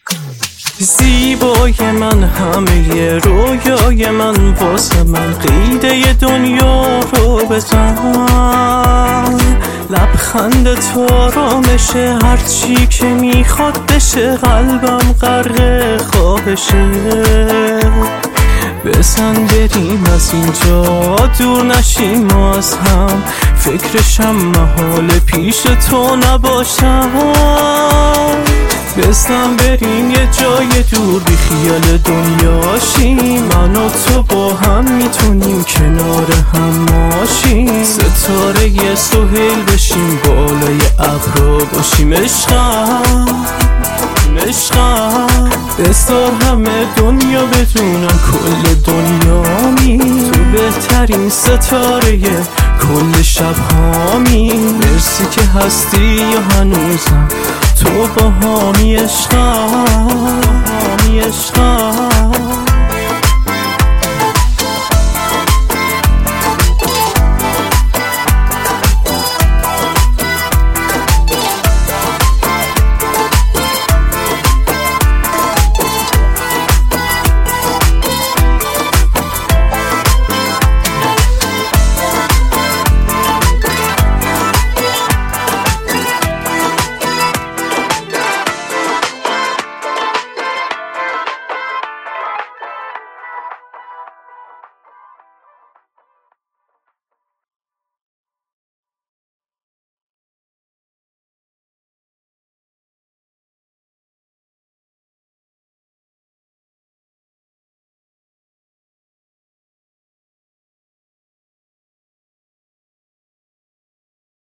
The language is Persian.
زیبای من، همه رویای من، واسه من قیده دنیا رو بزن. لبخند تو آرامشه، هرچی که میخواد بشه، قلبم غرق خواهشه. بزن بریم از اینجا، دور نشیم ما از هم، فکرشم محال پیش تو نباشم. بزن بریم یه جای دور، بی خیال دنیاشیم، من و تو با هم میتونیم کنار هم ماشیم. ستاره یه سهیل بشیم، بالای ابرا باشیم عشقم. بذار همه دنیا بدونن کل دنیامی، تو بهترین ستاره کل شب هامی. مرسی که هستی یا هنوزم تو با هامی عشقم.